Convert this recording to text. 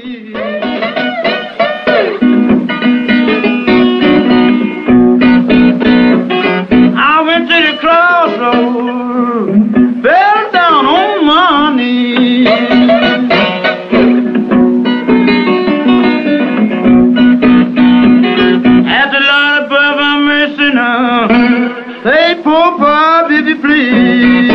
I went to the crossroads, fell down on my knees. Ask the Lord above our mercy now, say, poor Bob, if you please.